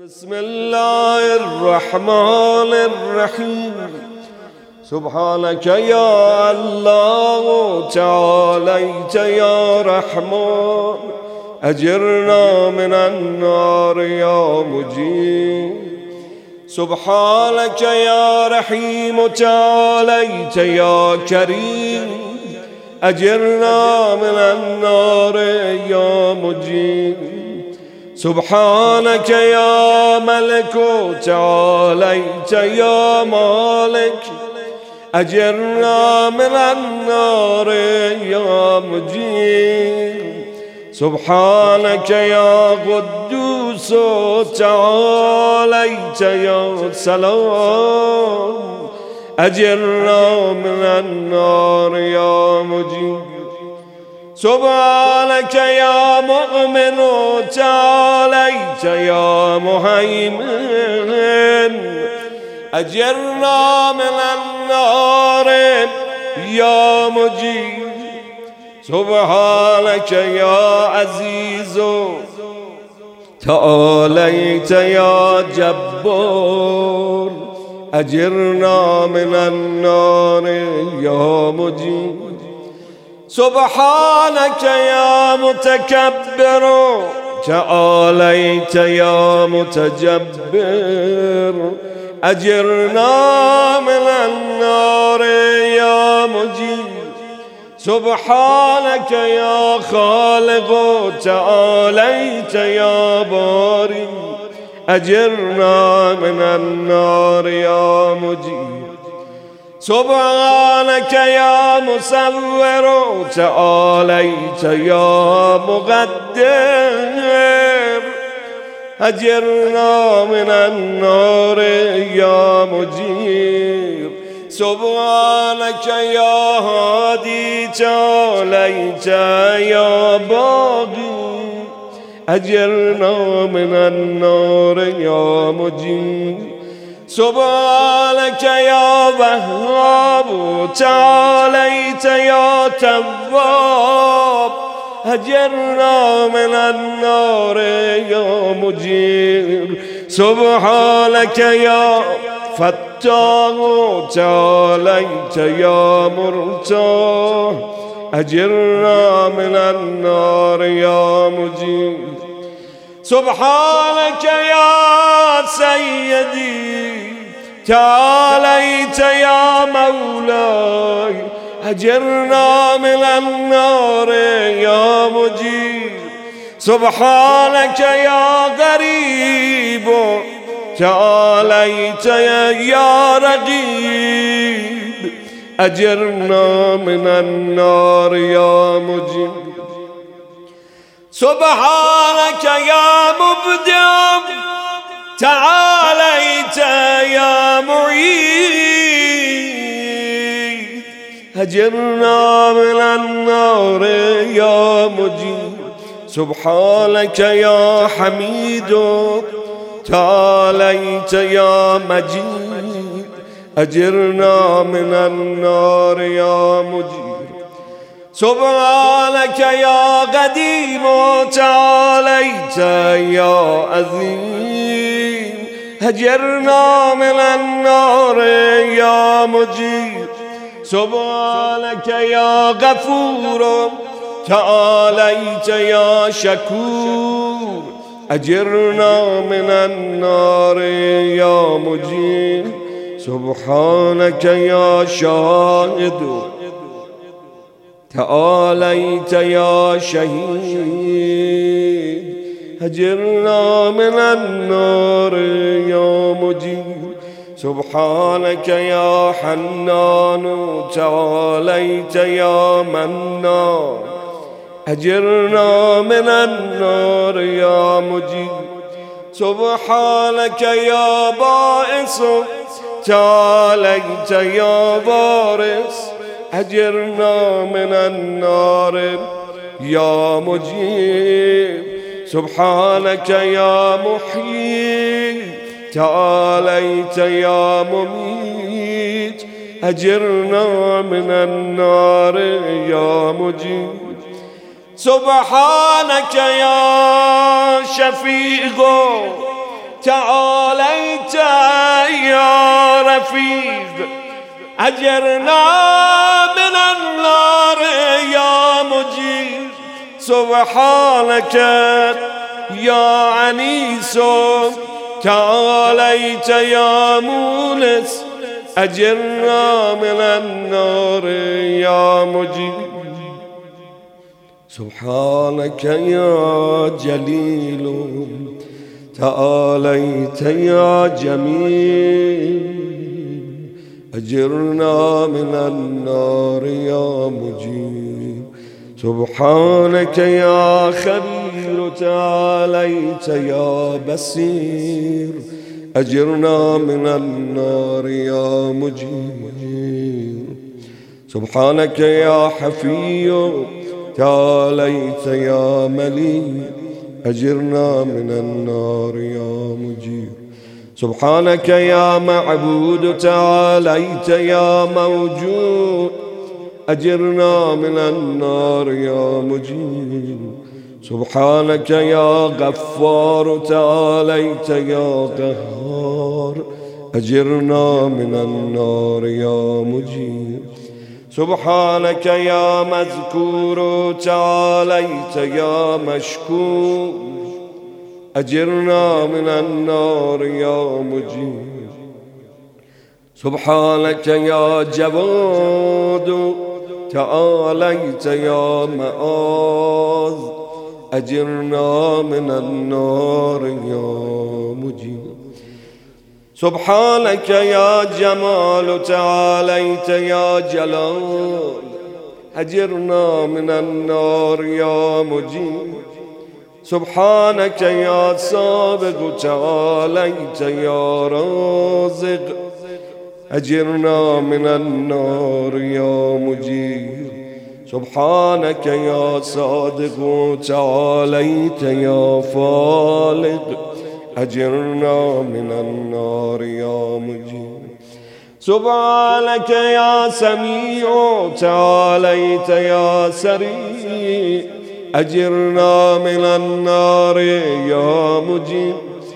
بسم الله الرحمن الرحيم. سبحانك يا الله تعاليت يا رحمن، أجرنا من النار يا مجيب. سبحانك يا رحيم تعاليت يا كريم، أجرنا من النار يا مجيب. سبحانك يا ملك تعاليت يا مالك، أجرنا من النار يا مجيب. سبحانك يا قدوس تعاليت يا سلام، أجرنا من النار يا مجيب. سبحانك يا مؤمن تعاليت يا مهيمن، أجرنا من النار يا مجيب. سبحانك يا عزيز تعاليت يا جبار، أجرنا من النار يا مجيب. سبحانك يا متكبر تعاليت يا متجبر، أجرنا من النار يا مجيب. سبحانك يا خالق تعاليت يا باري، أجرنا من النار يا مجيب. سبحانك يا مصور تعاليت يا مقدر، أجرنا من النار يا مجير. سبحانك يا هادي تعاليت يا باغي، أجرنا من النار يا مجير. سبحانك يا وهاب تعاليت يا تواب، أجرنا من النار يا مجير. سبحانك يا فتاح تعاليت يا مرتاح، أجرنا من النار يا مجير. سبحانك يا سيدي تعاليت يا مولاي، أجرنا من النار يا مجير. سبحانك يا غريب تعاليت يا رقيب، أجرنا من النار يا مجير. سبحانك يا مبدع تعاليت يا معيد، أجرنا من النار يا مجيد. سبحانك يا حميد تعاليت يا مجيد، أجرنا من النار يا مجيد. سبحانك يا قديم تعاليت يا عظيم، أجرنا من النار يا مجيد. سبحانك يا غفور تعاليت يا شكور، أجرنا من النار يا مجيد. سبحانك يا شاهد تعاليت يا شهيد، أجرنا من النار يا مجيب. سبحانك يا حنان تعاليت يا منان، أجرنا من النار يا مجيب. سبحانك يا بائس تعاليت يا وارث، أجرنا من النار يا مجيب. سبحانك يا محيي تعاليت يا مميت، أجرنا من النار يا مجيب. سبحانك يا شفيق تعاليت يا رفيق أجرنا من النار يا مجير سبحانك يا عنيس تعاليت يا مونس أجرنا من النار يا مجير سبحانك يا جليل تعاليت يا جميل أجرنا من النار يا مجير سبحانك يا خبير تعاليت يا بصير أجرنا من النار يا مجير سبحانك يا حفي تعاليت يا مليك أجرنا من النار يا مجير سبحانك يا معبود تعاليت يا موجود أجرنا من النار يا مجير سبحانك يا غفار تعاليت يا قهار أجرنا من النار يا مجير سبحانك يا مذكور تعاليت يا مشكور أجرنا من النار يا مجير سبحانك يا جواد تعاليت يا معاذ أجرنا من النار يا مجير سبحانك يا جمال تعاليت يا جلال أجرنا من النار يا مجير سبحانك يا سابق تعاليت يا رازق أجرنا من النار يا مجير سبحانك يا صادق تعاليت يا فالق أجرنا من النار يا مجير سبحانك يا سميع تعاليت يا سريع أجرنا من النار يا مجير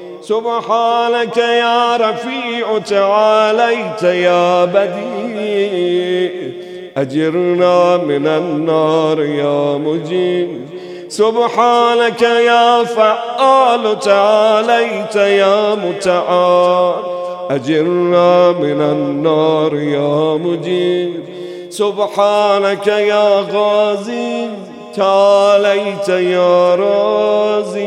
سبحانك يا رفيع تعاليت يا بديع أجرنا من النار يا مجير سبحانك يا فعال تعاليت يا متعال أجرنا من النار يا مجير سبحانك يا غازي تعاليت يا رازي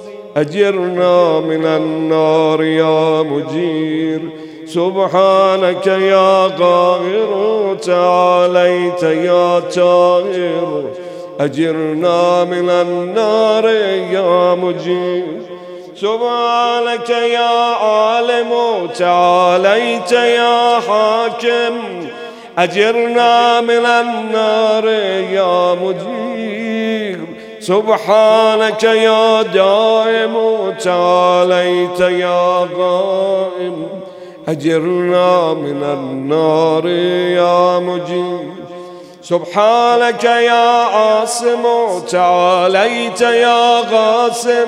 أجرنا من النار يا مجير سبحانك يا قاهر تعاليت يا طاهر أجرنا من النار يا مجير سبحانك يا عالم تعاليت يا حاكم أجرنا من النار يا مجير سبحانك يا دائم تعاليت يا قائم أجرنا من النار يا مجير سبحانك يا عاصم تعاليت يا غاسم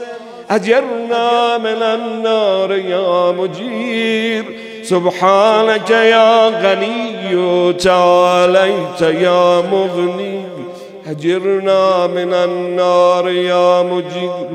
أجرنا من النار يا مجير سبحانك يا غني تعاليت يا مغني أجرنا من النار يا مجير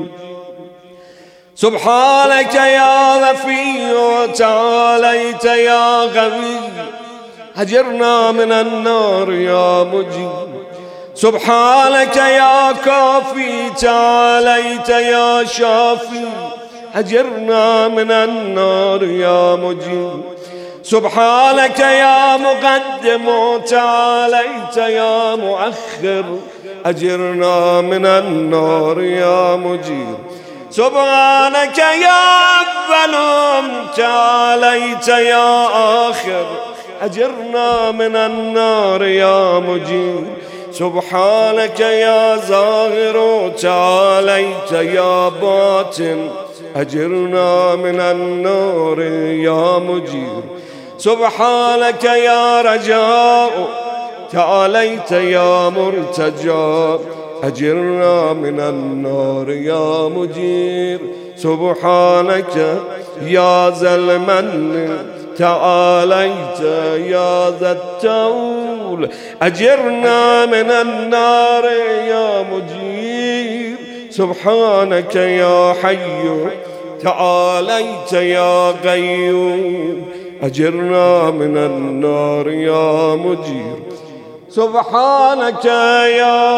سبحانك يا غفي تعاليت يا غوي أجرنا من النار يا مجير سبحانك يا كافي تعاليت يا شافي أجرنا من النار يا مجير سبحانك يا مقدم تعاليت يا مؤخر أجرنا من النار يا مجير سبحانك يا أول تعاليت يا آخر أجرنا من النار يا مجير سبحانك يا ظاهر تعاليت يا باطن أجرنا من النار يا مجير سبحانك يا رجاء تعاليت يا مرتجى أجرنا من النار يا مجير سبحانك يا ذا المن تعاليت يا ذا التول أجرنا من النار يا مجير سبحانك يا حي تعاليت يا قيوم أجرنا من النار يا مجير سبحانك يا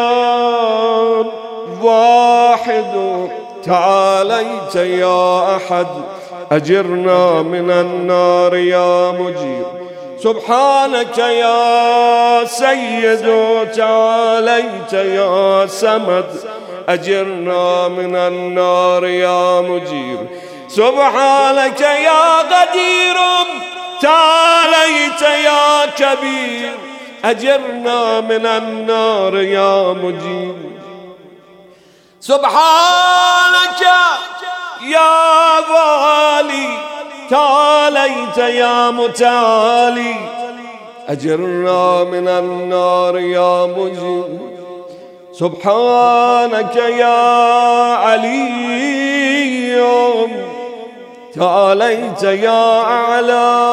واحد تعاليت يا أحد أجرنا من النار يا مجير سبحانك يا سيد تعاليت يا سمد أجرنا من النار يا مجير سبحانك يا قدير تعاليت يا كبير أجرنا من النار يا مجير سبحانك يا والي تعاليت يا متعالي أجرنا من النار يا مجير سبحانك يا علي تعاليت يا أعلى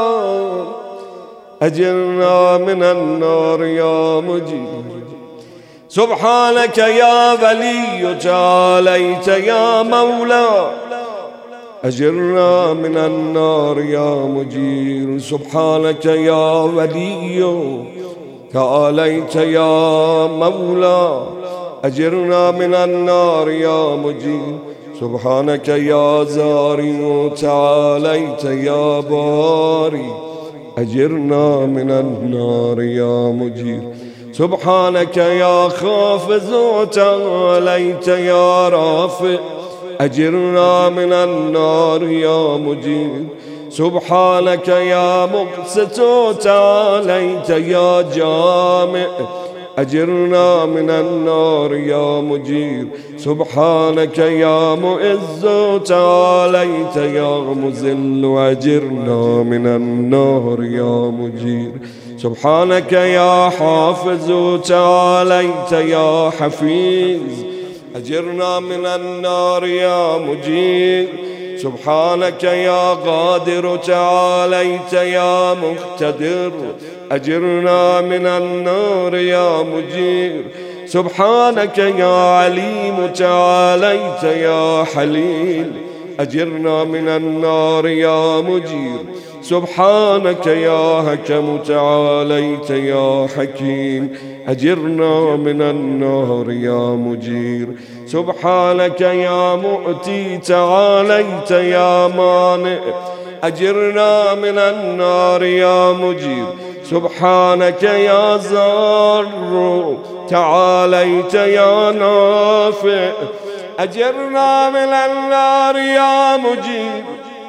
أجرنا من النار يا مجير سبحانك يا ولي تعاليت يا مولى أجرنا من النار يا مجير سبحانك يا ولي تعاليت يا مولى أجرنا من النار يا مجير سبحانك يا زاري تعاليت يا باري أجرنا من النار يا مجير سبحانك يا خافز تعاليت يا رافع أجرنا من النار يا مجير سبحانك يا مقسط تعاليت يا جامع أجرنا من النار يا مجير سبحانك يا مؤز تعاليت يا مذل أجرنا من النار يا مجير سبحانك يا حافظ تعاليت يا حفيظ أجرنا من النار يا مجير سبحانك يا قادر تعاليت يا مقتدر أجرنا من النار يا مجير سبحانك يا عليم تعاليت يا حليم أجرنا من النار يا مجير سبحانك يا حكم تعاليت يا حكيم أجرنا من النار يا مجير سبحانك يا مؤتي تعاليت يا مانع أجرنا من النار يا مجير سبحانك يا زار تعاليت يا نافع أجرنا من النار يا مجير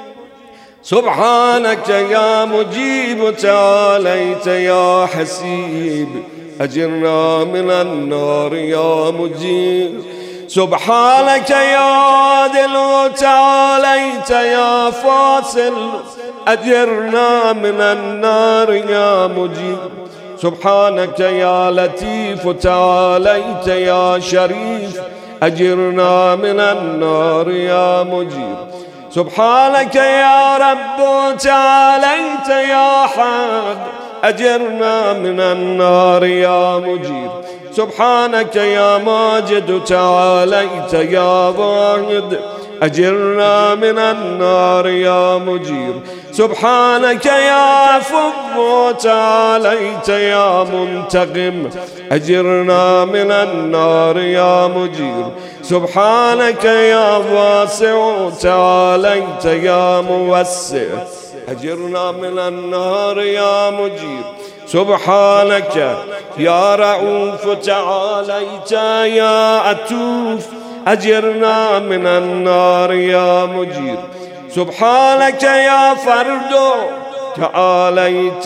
سبحانك يا مجيب تعاليت يا حسيب أجرنا من النار يا مجير سبحانك يا عادل تعاليت يا فاصل أجرنا من النار يا مجير سبحانك يا لطيف تعاليت يا شريف أجرنا من النار يا مجير سبحانك يا رب تعاليت يا حق أجرنا من النار يا مجير سبحانك يا ماجد تعاليت يا واحد أجرنا من النار يا مجير سبحانك يا عفو تعاليت يا منتقم أجرنا من النار يا مجير سبحانك يا واسع تعاليت يا موسع أجرنا من النار يا مجير سبحانك يا رؤوف تعاليت يا عطوف أجرنا من النار يا مجير سبحانك يا فرد تعاليت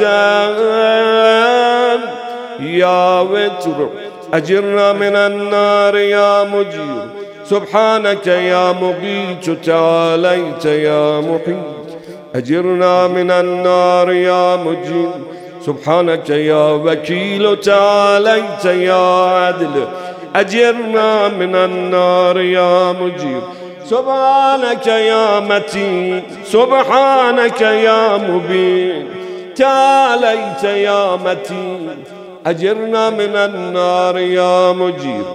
يا وتر أجرنا من النار يا مجير سبحانك يا مقيت تعاليت يا محيط أجرنا من النار يا مجير سبحانك يا وكيل تعاليت يا عدل أجرنا من النار يا مجير سبحانك يا متين سبحانك يا مبين تعاليت يا متين أجرنا من النار يا مجير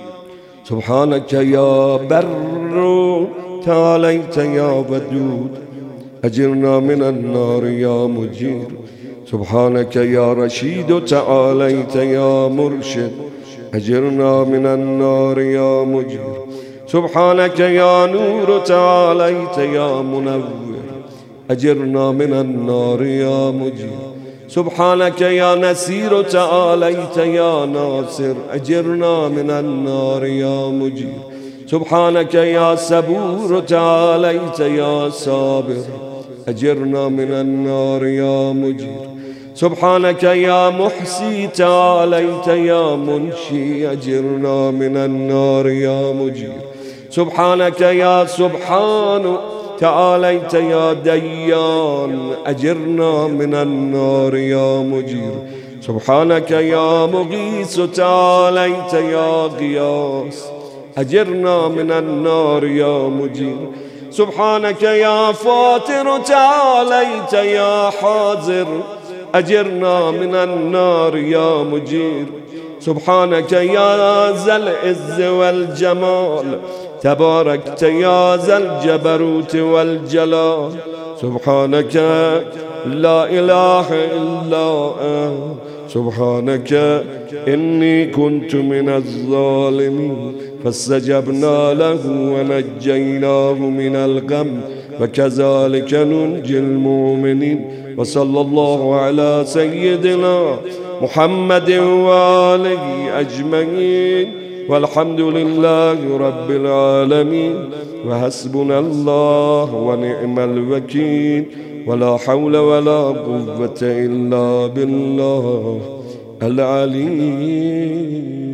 سبحانك يا بر تعاليت يا ودود أجرنا من النار يا مجير سبحانك يا رشيد تعاليت يا مرشد أجرنا من النار يا مجير سبحانك يا نور تعاليت يا منور أجرنا من النار يا مجير سبحانك يا نسير تعاليت يا ناصر أجرنا من النار يا مجير سبحانك يا صبور تعاليت يا صابر أجرنا من النار يا مجير سبحانك يا محصي تعاليت يا منشي أجرنا من النار يا مجير سبحانك يا سبحان تعاليت يا ديان أجرنا من النار يا مجير سبحانك يا مغيث تعاليت يا غياث أجرنا من النار يا مجير سبحانك يا فاطر تعاليت يا حاضر أجرنا من النار يا مجير سبحانك يا ذا العز والجمال تباركت يا ذا الجبروت والجلال سبحانك لا إله إلا أنت سبحانك إني كنت من الظالمين فاستجبنا له ونجيناه من الغم وكذلك ننجي المؤمنين وصلى الله على سيدنا محمد وآله أجمعين والحمد لله رب العالمين وحسبنا الله ونعم الوكيل ولا حول ولا قوة إلا بالله العلي